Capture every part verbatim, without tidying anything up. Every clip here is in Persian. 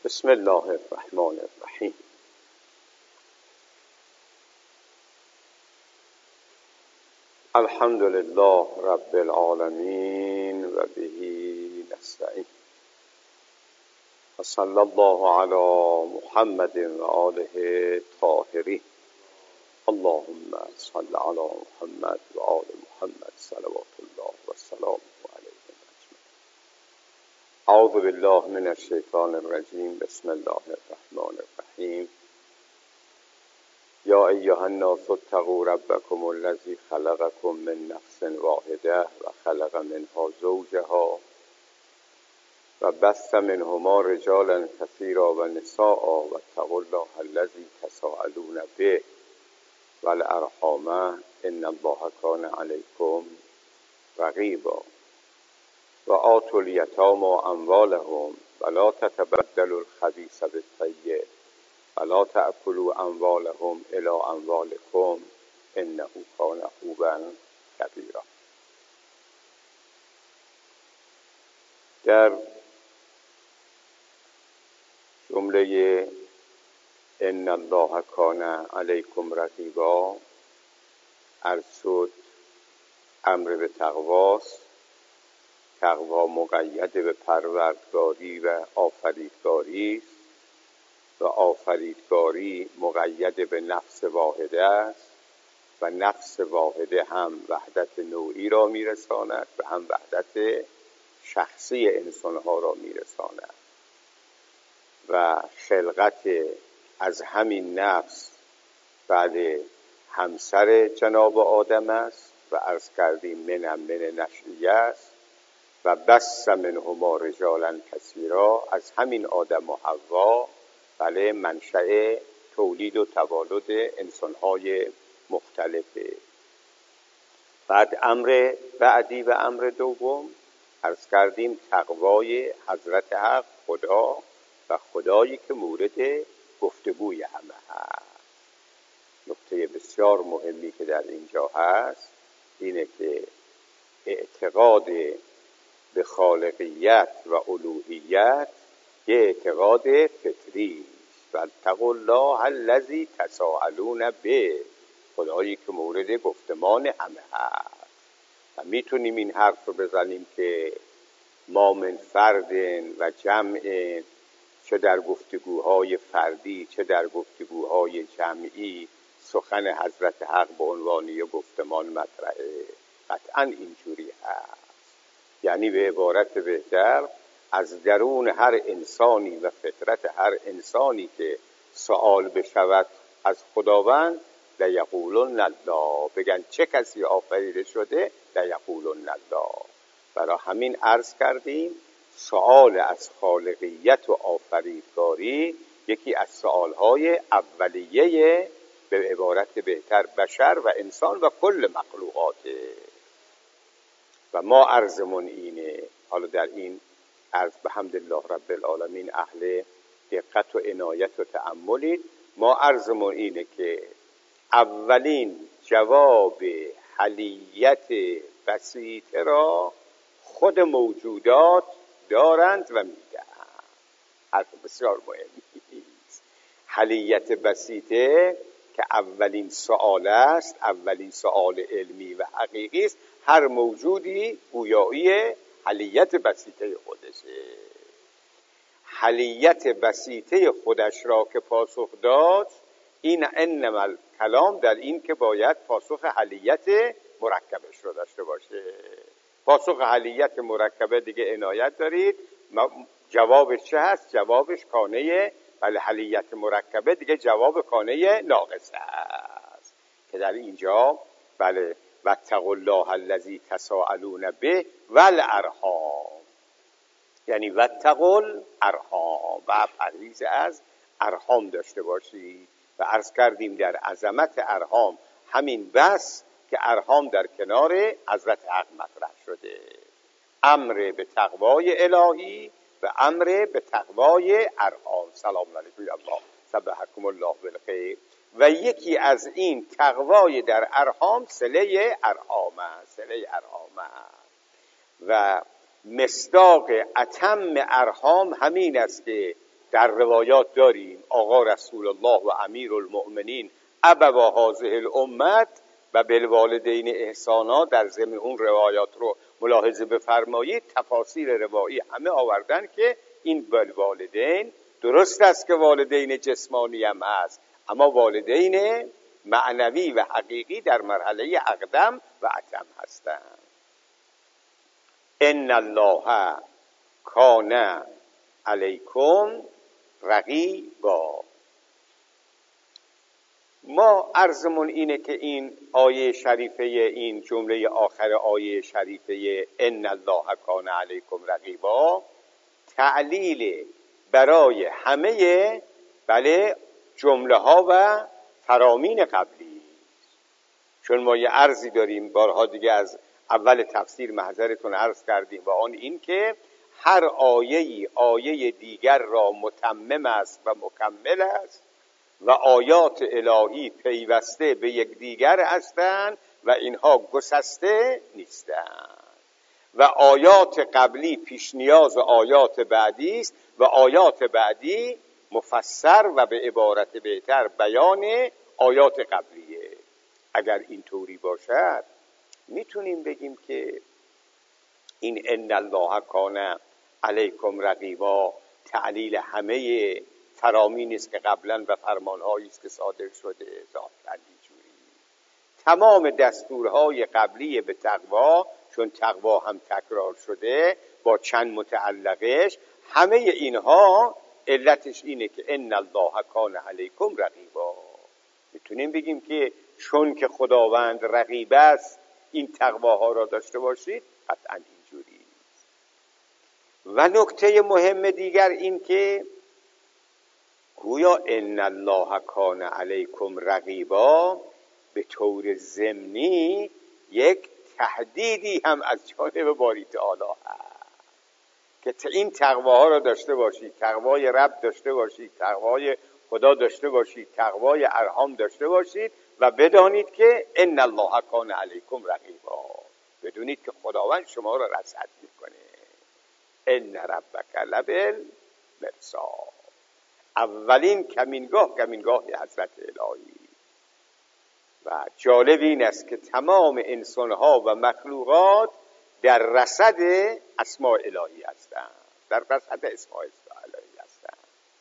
بسم الله الرحمن الرحیم. الحمد لله رب العالمین و به نستعین و صلی الله علی محمد و آله طاهرین. اللهم صل علی محمد و آل محمد صلوات الله و سلام علیهم اجمعین. اعوذ بالله من الشیطان الرجیم. بسم الله الرحمن الرحیم. یا ایها الناس اتقوا ربکم الذی خلقکم من نفس واحده و خلق منها زوجها و بث منهما رجالا کثیرا و نساء و اتقوا الله الذی تساءلون به والارحام ان الله کان علیکم رقیبا و آتوا الیتامی اموالهم ولا تتبدلوا الخبیث بالطیب ولا تأكلوا اموالهم الى اموالكم انه كان حوبا کبیرا. در جمله ان الله کان علیکم رقیبا عرض شد امر به تقواست. تقوا مقید به پروردگاری و آفریدگاری است و آفریدگاری مقید به نفس واحده است و نفس واحده هم وحدت نوعی را میرساند و هم وحدت شخصی انسانها را میرساند و خلقت از همین نفس بعد همسر جناب آدم است و عرض کردیم منم من نشئیه است و بث منهما رجالا کثیرا، از همین آدم و حوا بله منشأ تولید و توالد انسان‌های مختلفه. بعد امر بعدی و امر دوم عرض کردیم تقوای حضرت حق خدا و خدایی که مورد گفتگوی همه هست. نکته بسیار مهمی که در اینجا هست اینه که اعتقاد به خالقیت و الوهیت یه اعتقاد فطری است. و اتقوا الله الذی تساءلون به، خدایی که مورد گفتمان همه هست. و میتونیم این حرف رو بزنیم که ما من فرد و جمع، چه در گفتگوهای فردی چه در گفتگوهای جمعی، سخن حضرت حق به عنوان یه گفتمان مطرحه. قطعا اینجوری هست. یعنی به عبارت بهتر از درون هر انسانی و فطرت هر انسانی که سوال بشود از خداوند لیقولن الله، بگن چه کسی آفریده شده؟ لیقولن الله. برای همین عرض کردیم سوال از خالقیت و آفریدگاری یکی از سوالهای اولیه به عبارت بهتر بشر و انسان و کل مخلوقاته. و ما عرضمون اینه، حالا در این عرض به حمدالله رب العالمین اهل دقت و عنایت و تأملید، ما عرضمون اینه که اولین جواب حلیت بسیطه را خود موجودات دارند و میدهند. حرف بسیار مهمی است. حلیت بسیطه که اولین سؤال است، اولین سؤال علمی و حقیقی است. هر موجودی گویایی حلیت بسیطه خودشه. حلیت بسیطه خودش را که پاسخ داد، این انما کلام در این که باید پاسخ حلیت مرکبش رو داشته باشه. پاسخ حلیت مرکبه دیگه عنایت دارید. جوابش چه هست؟ جوابش کانه، بله حلیت مرکبه دیگه جواب کانه ناقصه است که در اینجا بله واتقوا الله الذی تساءلون به والارحام، یعنی واتقوا الارحام و پرهیز از ارحام داشته باشید. و عرض کردیم در عظمت ارحام همین بس که ارحام در کنار حضرت حق مطرح شده. امر به تقوای الهی و امر به تقوای ارحام. سلام علیکم الله سبحکم الله بالخیر. و یکی از این تقوای در ارحام صله ارحام است. صله ارحام است. و مصداق اتم ارحام همین است که در روایات داریم آقا رسول الله و امیر المؤمنین ابوا هذه الامت و بالوالدین احسانا. در ضمن اون روایات رو ملاحظه بفرمایید، تفاسیر روایی همه آوردن که این بالوالدین درست است که والدین جسمانی هم هست، اما والدین معنوی و حقیقی در مرحله اقدم و اتم هستند. ان الله کان علیکم رقیبا. ما عرضمون اینه که این آیه شریفه، این جمله آخر آیه شریفه ان الله کان علیکم رقیبا تعلیل برای همه بله جمله ها و فرامین قبلی. چون ما یه عرضی داریم بارها دیگه از اول تفسیر محضرتون عرض کردیم و آن این که هر آیه‌ای آیه دیگر را متمم است و مکمل است و آیات الهی پیوسته به یکدیگر هستند و اینها گسسته نیستند و آیات قبلی پیش نیاز آیات بعدی است و آیات بعدی مفسر و به عبارت بهتر بیان آیات قبلیه. اگر این طوری باشد میتونیم بگیم که این ان الله کان علیکم رقیبا تعلیل همه فرامینی است که قبلا و فرمانهایی است که صادر شده. ذاتاً اینجوری تمام دستورهای قبلی به تقوا، چون تقوا هم تکرار شده با چند متعلقش، همه اینها علتش اینه که ان الله کان علیکم رقیبا. میتونیم بگیم که چون که خداوند رقیب است این تقواها را داشته باشید، قطعاً اینجوری. و نکته مهم دیگر این که گویا ان الله کان علیکم رقیبا به طور ضمنی یک تهدیدی هم از جانب باری تعالی هست که این تقواها را داشته باشید، تقوای رب داشته باشید، تقوای خدا داشته باشید، تقوای ارحام داشته باشید و بدانید که ان الله کان علیکم رقیبا، بدونید که خداوند شما را رصد میکنه. ان ربک لبالمرصاد. اولین کمینگاه کمینگاه حضرت الهی. و جالب این است که تمام انسانها و مخلوقات در رصد اسماء الهی هستند، در رصد اسماء الهی هستند.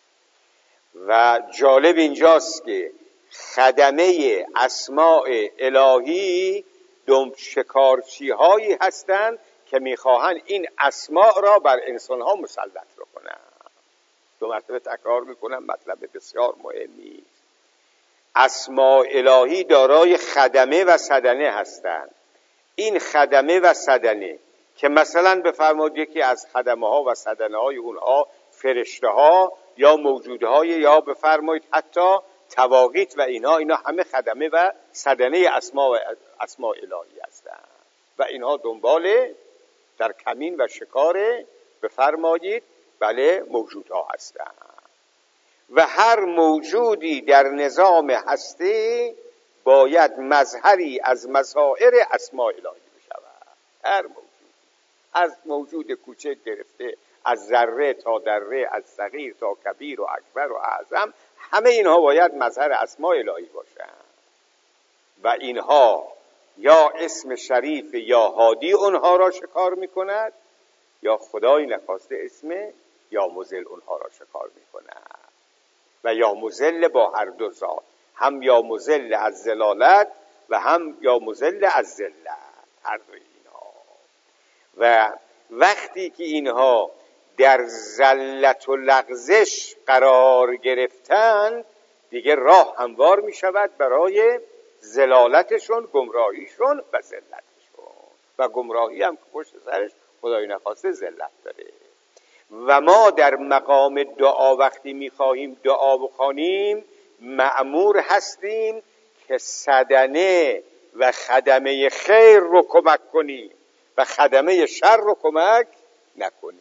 و جالب اینجاست که خدمه اسماء الهی دم شکارچی هایی هستند که میخواهند این اسماء را بر انسانها مسلط بکنند. دو مرتبه تکرار میکنم، مطلب بسیار مهمی. اسماء الهی دارای خدمه و سدنه هستند. این خدمه و سدنه که مثلا بفرمایید یکی از خدمه ها و سدنه های اونها فرشته ها یا موجودهای یا بفرمایید حتی تواقیت و اینها، اینا همه خدمه و سدنه اسماء اسماء الهی هستند و اینها دنبال در کمین و شکار بفرمایید بله موجودها هستند. و هر موجودی در نظام هستی باید مظهری از مظاهر اسماء الهی بشود. هر موجود، از موجود کوچک گرفته از ذره تا دره، از صغیر تا کبیر و اکبر و اعظم، همه اینها باید مظهر اسماء الهی باشند و اینها یا اسم شریف یا هادی اونها را شکار میکند یا خدای نخواسته اسم یا مذل اونها را شکار میکند و یا مذل با هر دو ذات، هم یا مذل از ذلالت و هم یا مذل از ذلت، هر دو اینها. و وقتی که اینها در ذلت و لغزش قرار گرفتن دیگه راه هموار می شود برای ذلالتشون، گمراهیشون و ذلتشون. و گمراهی هم که پشت سرش خدای نخواسته ذلت داره. و ما در مقام دعا وقتی میخواهیم دعا بخوانیم مأمور هستیم که سدنه و خدمه خیر رو کمک کنیم و خدمه شر رو کمک نکنیم.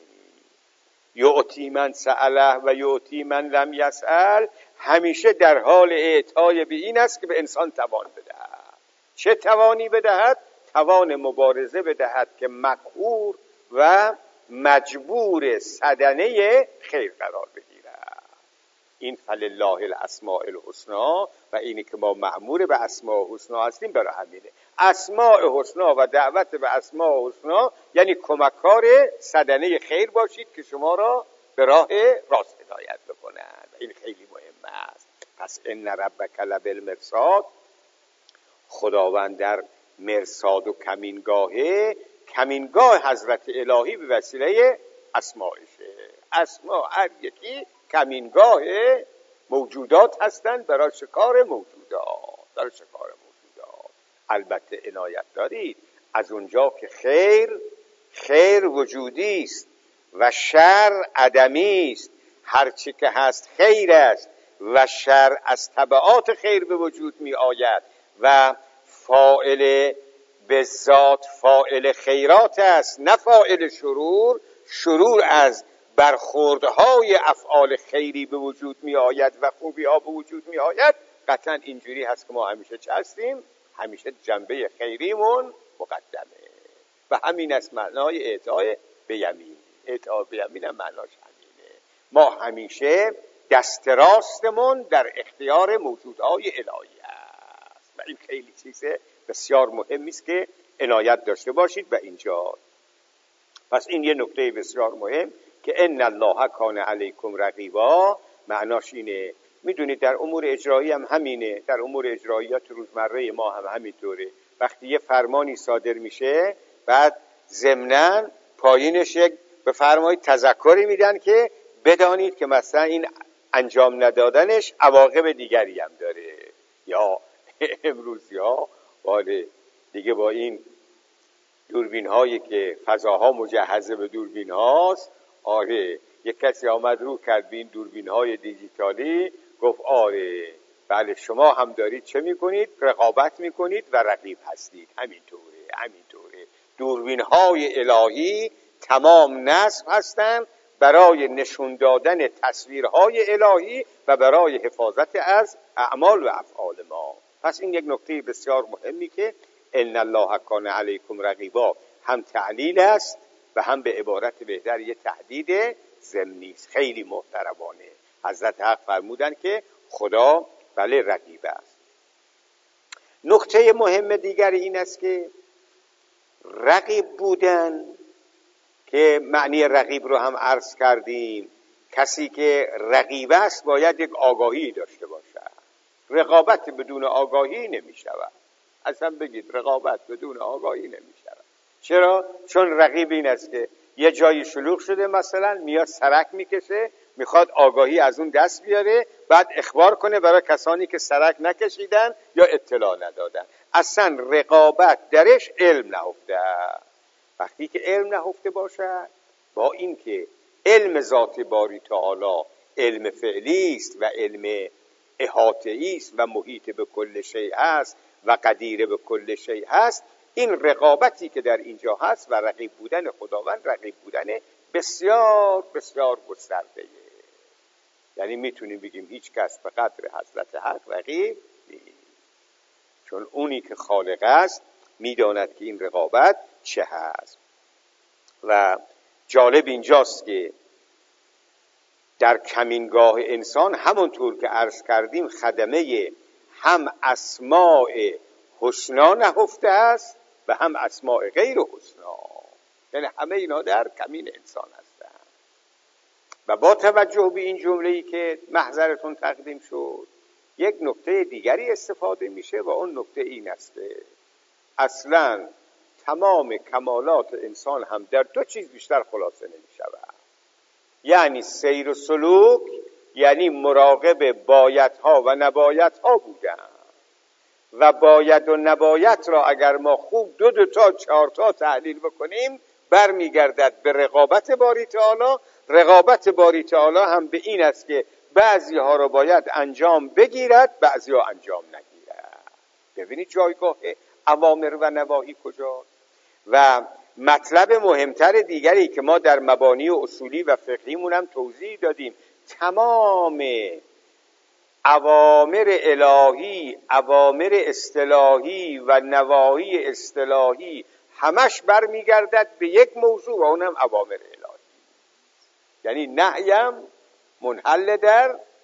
یعطی من سأله و یعطی من لم یسأل همیشه در حال اعطای به این است که به انسان توان بدهد. چه توانی بدهد؟ توان مبارزه بدهد که مقهور و مجبور سدنه خیر قرار بگیرد. این فلله الاسماء الحسنا و اینی که ما مأمور به اسماء حسنا هستیم برای همینه. اسماء حسنا و دعوت به اسماء حسنا یعنی کمکار سدنه خیر باشید که شما را به راه راست هدایت بکنند. این خیلی مهم است. پس ان ربک لبالمرصاد، خداوند در مرصاد و کمینگاهه، کمینگاه حضرت الهی به وسیله اسمائشه. اسما هر یکی کمینگاه موجودات هستند برای شکار موجودات، برای شکار موجودات. البته عنایت دارید از اونجا که خیر خیر وجودی است و شر عدمی است، هرچی که هست خیر است و شر از تبعات خیر به وجود می آید و فاعل به ذات فاعل خیرات است نه فاعل شرور. شرور از برخوردهای افعال خیری به وجود می آید و خوبی ها به وجود می آید. قطعا اینجوری هست که ما همیشه چه هستیم؟ همیشه جنبه خیریمون مقدمه و همین است معنای اعطای به یمین. اعطای به یمین هم معناش همینه. ما همیشه دست راستمون در اختیار موجودهای الهی است و این خیلی چیزه بسیار مهمی است که عنایت داشته باشید به اینجا. پس این یه نکته بسیار مهم که ان الله کان علیکم رقیبا معناش اینه. میدونید در امور اجرایی هم همینه، در امور اجراییات روزمره ما هم همینطوره. وقتی یه فرمانی صادر میشه بعد ضمناً پایینش یک به فرمای تذکری میدن که بدانید که مثلا این انجام ندادنش عواقب دیگری هم داره. یا امروزی ها باله دیگه با این دوربین هایی که فضاها مجهزه به دوربین هاست، آره یک کسی آمد رو کرد به این دوربین های دیجیتالی گفت آره بله شما هم دارید چه میکنید؟ رقابت میکنید و رقیب هستید. همینطوره همینطوره. دوربین های الهی تمام نصب هستند برای نشون دادن تصویرهای الهی و برای حفاظت از اعمال و افعال ما. پس این یک نکته بسیار مهمی که ان الله کان علیکم رقیبا هم تعلیل است و هم به عبارت بهتر یه تهدید ضمنی است. خیلی محترمانه حضرت حق فرمودن که خدا بله رقیب است. نکته مهم دیگر این است که رقیب بودن که معنی رقیب رو هم عرض کردیم، کسی که رقیب است باید یک آگاهی داشته باشد. رقابت بدون آگاهی نمی شود. اصلا بگید رقابت بدون آگاهی نمی شود. چرا؟ چون رقیب این است که یه جایی شلوغ شده مثلا میاد سرک میکشه، میخواد آگاهی از اون دست بیاره بعد اخبار کنه برای کسانی که سرک نکشیدن یا اطلاع ندادن. اصلا رقابت درش علم نهفته. وقتی که علم نهفته باشد با این که علم ذات باری تعالی علم فعلی است و علم احاطه‌ای است و محیط به کل شیء است و قدیر به کل شیء است، این رقابتی که در اینجا هست و رقیب بودن خداوند رقیب بودن بسیار بسیار گسترده‌ایه. یعنی میتونیم بگیم هیچ کس به قدر حضرت حق رقیب نیست، چون اونی که خالق است میداند که این رقابت چه هست. و جالب اینجاست که در کمینگاه انسان همونطور که عرض کردیم خدمه هم اسماء حسنا نهفته است و هم اسماء غیر حسنا، یعنی همه اینا در کمین انسان هستند. و با توجه به این جمله‌ای که محضرتون تقدیم شد یک نکته دیگری استفاده میشه و اون نکته این است که اصلاً تمام کمالات انسان هم در دو چیز بیشتر خلاصه نمی‌شود، یعنی سیر و سلوک، یعنی مراقب بایدها و نبایدها بودن و باید و نباید را اگر ما خوب دو دو تا چهار تا تحلیل بکنیم برمیگردد به رقابت باری تعالی. رقابت باری تعالی هم به این است که بعضی ها را باید انجام بگیرد بعضی ها انجام نگیرد. ببینید جایگاه اوامر و نواهی کجا. و مطلب مهمتر دیگری که ما در مبانی و اصولی و فقهیمون هم توضیح دادیم، تمام اوامر الهی، اوامر اصطلاحی و نواهی اصطلاحی همش برمیگردد به یک موضوع و اونم اوامر الهی. یعنی نهیم منحل در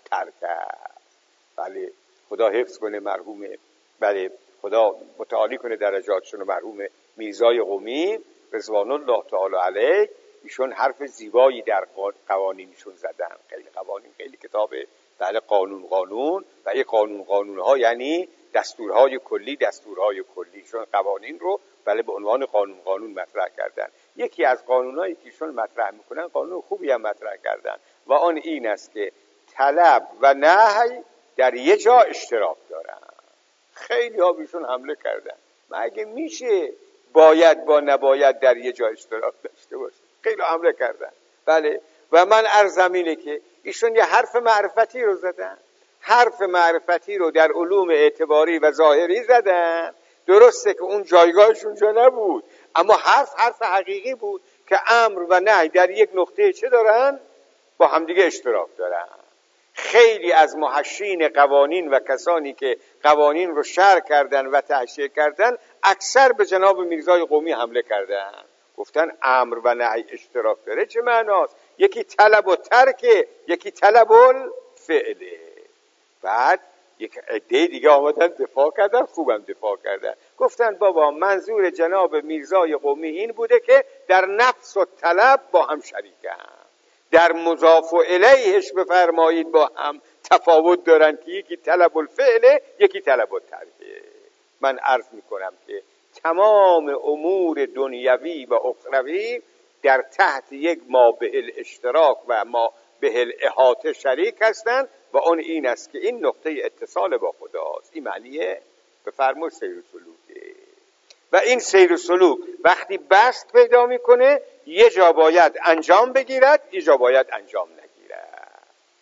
ترک است. بله خدا حفظ کنه مرحوم، بله خدا متعالی کنه درجاتشون، مرحوم میرزای قمی رضوان الله تعالی علیه، ایشون حرف زیبایی در قوانینشون زدن. خیلی قوانین، خیلی کتاب بله قانون قانون و این قانون قانون ها یعنی دستورهای کلی دستورهای کلی. ایشون قوانین رو بله به عنوان قانون قانون مطرح کردن. یکی از قانونایی که ایشون مطرح میکنن قانون خوبی هم مطرح کردن و آن این است که طلب و نهی در یه جا اشتراک دارن. خیلی ها بیشون حمله کردن مگه میشه باید با نباید در یه جا اشتراک داشته باشه؟ خیلی حمله کردن. بله و من عرضم اینه که ایشون یه حرف معرفتی رو زدن، حرف معرفتی رو در علوم اعتباری و ظاهری زدن. درسته که اون جایگاهش اونجا نبود، اما حرف حرف حقیقی بود که امر و نهی در یک نقطه چه دارن؟ با همدیگه اشتراک دارن. خیلی از محشین قوانین و کسانی که قوانین رو شرح کردن و تحشیه کردن اکثر به جناب میرزای قمی حمله کردن، گفتن امر و نهی اشتراک داره. چه معناست؟ یکی طلب و ترکه، یکی طلب الفعله. بعد یک عده دیگه آمدن دفاع کردن، خوبم دفاع کردن، گفتن بابا منظور جناب میرزای قمی این بوده که در نفس و طلب با هم شریکن، در مضاف الیهش بفرمایید با هم تفاوت دارن که یکی طلب الفعله یکی طلب الترکه. من عرض میکنم که تمام امور دنیوی و اخروی در تحت یک ما به الاشتراک و ما به الاحاطه شریک هستند و اون این است که این نقطه اتصال با خداست. این معنیه بفرمایید سیر و سلوکه. و این سیر و سلوک وقتی بست پیدا میکنه یه جا باید انجام بگیرد، یه جا باید انجام نگیرد.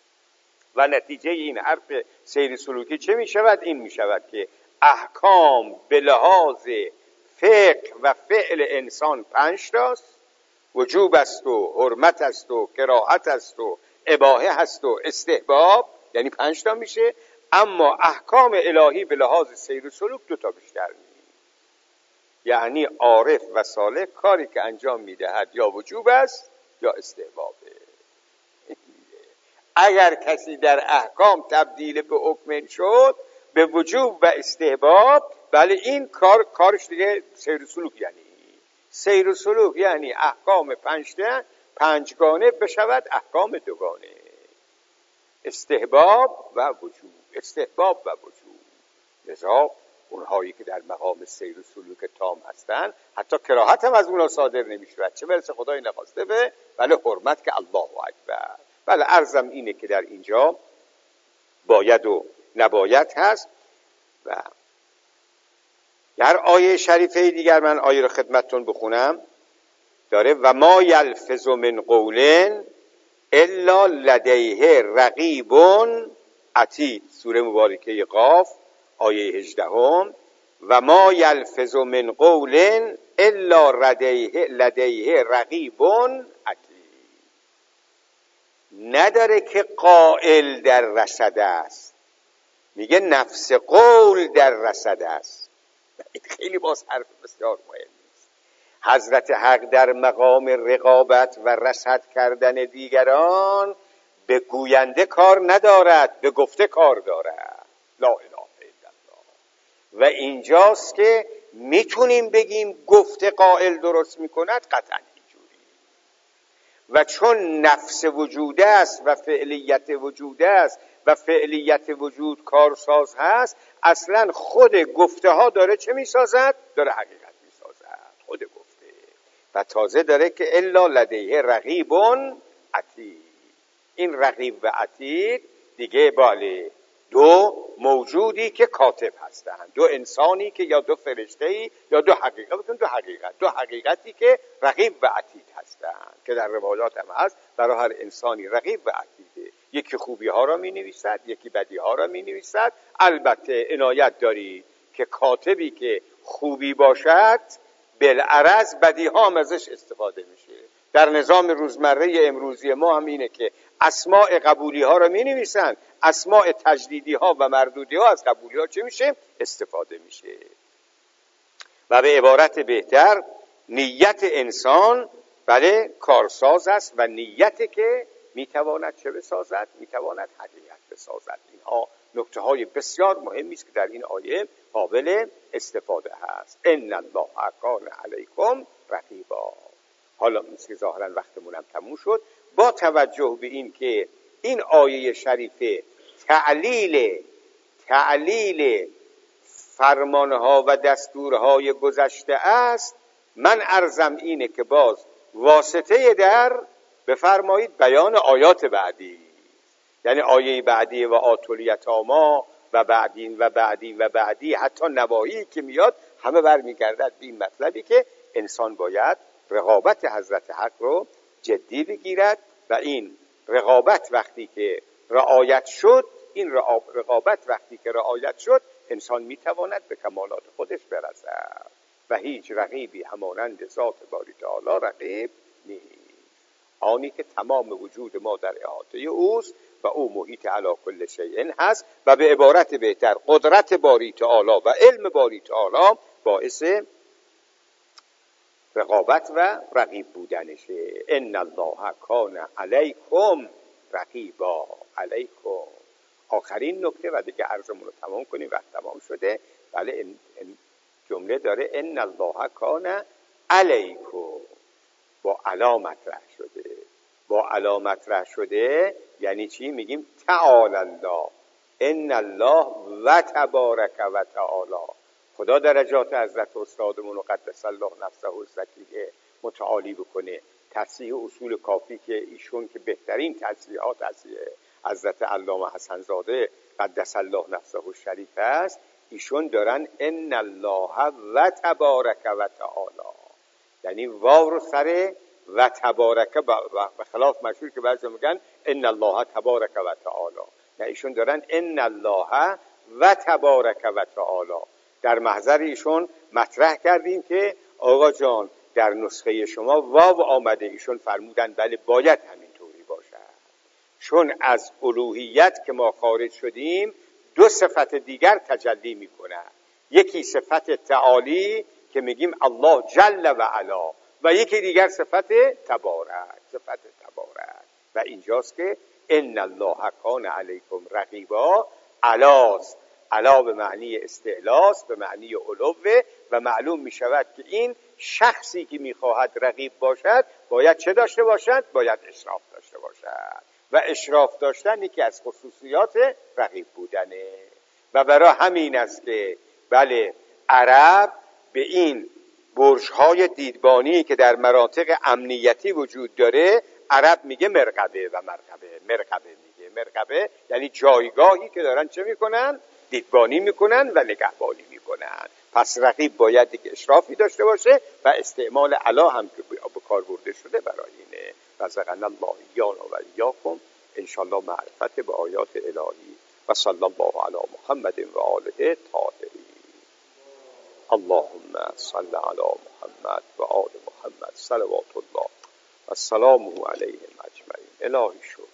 و نتیجه این حرف سیر سلوکی چه میشود؟ این میشود که احکام به لحاظ فقه و فعل انسان پنج تاست، وجوب است و حرمت است و کراهت است و اباحه است و استحباب، یعنی پنج تا میشه. اما احکام الهی به لحاظ سیر و سلوک دو تا بیشتر نیست. یعنی عارف و صالح کاری که انجام میدهد یا وجوب است یا استحبابه. اگر کسی در احکام تبدیل به حکم شد به وجوب و استحباب، بله این کار کارش دیگه سیر و سلوک. یعنی سیر و سلوک یعنی احکام پنجگانه پنجگانه بشود احکام دوگانه، استحباب و وجوب، استحباب و وجوب. لذا اونهایی که در مقام سیر و سلوک تام هستن حتی کراهت هم از اونا صادر نمیشود، چه برسه خدای نخواسته به بله حرمت که الله اکبر. بله عرضم اینه که در اینجا باید و نباید هست. و در آیه شریفه دیگر من آیه رو خدمتتون بخونم، داره و ما یلفظ من قول الا لدیه رقیب عتید، سوره مبارکه قاف آیه هجدهم. و ما یلفظ من قول الا لدیه لدیه رقیب عتید. نداره که قائل در رصد است، میگه نفس قول در رصد است. این خیلی باز حرف بسیار مهم است. حضرت حق در مقام رقابت و رصد کردن دیگران به گوینده کار ندارد، به گفته کار دارد. لا اله الا الله. و اینجاست که میتونیم بگیم گفته قائل درست میکند؟ قطعا اینجوری. و چون نفس وجود است و فعلیت وجود است و فعلیت وجود کارساز هست، اصلا خود گفته ها داره چه میسازد؟ داره حقیقت میسازد، خود گفته. و تازه داره که الا لدیه رقیب عتید. این رقیب و عتید دیگه باله دو موجودی که کاتب هستند، دو انسانی که یا دو فرشته‌ای یا دو حقیقت، دو حقیقت دو حقیقتی که رقیب و عتید هستند، که در روایات هم هست برای هر انسانی رقیب و عتیده. یکی خوبی ها را می نویسد، یکی بدی ها را می نویسد. البته عنایت داری که کاتبی که خوبی باشد بالعرض بدی ها هم ازش استفاده میشه. در نظام روزمره امروزی ما هم اینه که اسماء قبولی ها را می نویسن، اسماء تجدیدی ها و مردودی ها از قبولی ها چه میشه؟ استفاده میشه. و به عبارت بهتر نیت انسان بله کارساز است و نیت که میتواند چه بسازد؟ میتواند حقیقت بسازد. اینها نکته های بسیار مهمی است که در این آیه قابل استفاده هست. ان الله کان علیکم رقیبا. حالا مثل ظاهرا وقتمون هم تموم شد. با توجه به این که این آیه شریفه تعلیل تعلیل فرمانها و دستورهای گذشته است، من عرضم اینه که باز واسطه در بفرمایید بیان آیات بعدی، یعنی آیه بعدی و آتوا الیتامی و بعدین و بعدی و بعدی حتی نواهی که میاد همه برمیگردد به این مطلبی که انسان باید رقابت حضرت حق رو جدی بگیرد و این رقابت وقتی که رعایت شد این رقابت وقتی که رعایت شد انسان میتواند به کمالات خودش برسد و هیچ رقیبی همانند ذات باری تعالی رقیب نیست. آنی که تمام وجود ما در احاطه اوست و او محیط علی کل شیء هست و به عبارت بهتر قدرت باری تعالی و علم باری تعالی باعث رقابت و رقیب بودنشه. ان الله کان علیکم رقیبا. علیکم آخرین نکته و دیگه عرضمون رو تمام کنیم، وقت تمام شده. بله این جمله داره ان الله کان علیکم، با علامت مطرح شده. با علامت مطرح شده یعنی چی؟ میگیم تعالی الله، ان الله و تبارک و تعالی. خدا درجات حضرت استادمون و قدس الله نفسه الزکیه متعالی بکنه. تصحیح اصول کافی که ایشون که بهترین تصحیحات تصحیح حضرت علامه حسن زاده قدس الله نفسه الشریف است، ایشون دارن ان الله و تبارک و تعالی، یعنی واو رو سر و تبارک به خلاف مشهور که بعضی میگن ان الله تبارک و تعالی، نه ایشون دارن ان الله و تبارک و تعالی. در محضر ایشون مطرح کردیم که آقا جان در نسخه شما واو آمده، ایشون فرمودن بله باید همینطوری باشد، چون از الوهیت که ما خارج شدیم دو صفت دیگر تجلی میکنه. یکی صفت تعالی که میگیم الله جل و علا و یکی دیگر صفت تبارک، صفت تبارک. و اینجاست که ان الله کان علیکم رقیبا. علاست، علا به معنی استعلاست، به معنی علوه و معلوم می شود که این شخصی که می خواهد رقیب باشد باید چه داشته باشد؟ باید اشراف داشته باشد و اشراف داشتن یکی از خصوصیات رقیب بودنه. و برای همین است که بله عرب به این برج‌های دیدبانی که در مناطق امنیتی وجود داره عرب میگه مرقبه و مرقبه. مرقبه میگه مرقبه یعنی جایگاهی که دارن چه میکنن؟ دیدبانی میکنن و نگهبانی میکنن. پس رقیب باید یک اشرافی داشته باشه و استعمال علا هم که به کار برده شده برای اینه. رزقنا الله ایانا و ایاکم انشالله معرفت به آیات الهی و صلی الله علی محمد و آله طاهرین. اللهم صل علی محمد و آل محمد صلوات الله و سلامه علیهم اجمعین. الهی شو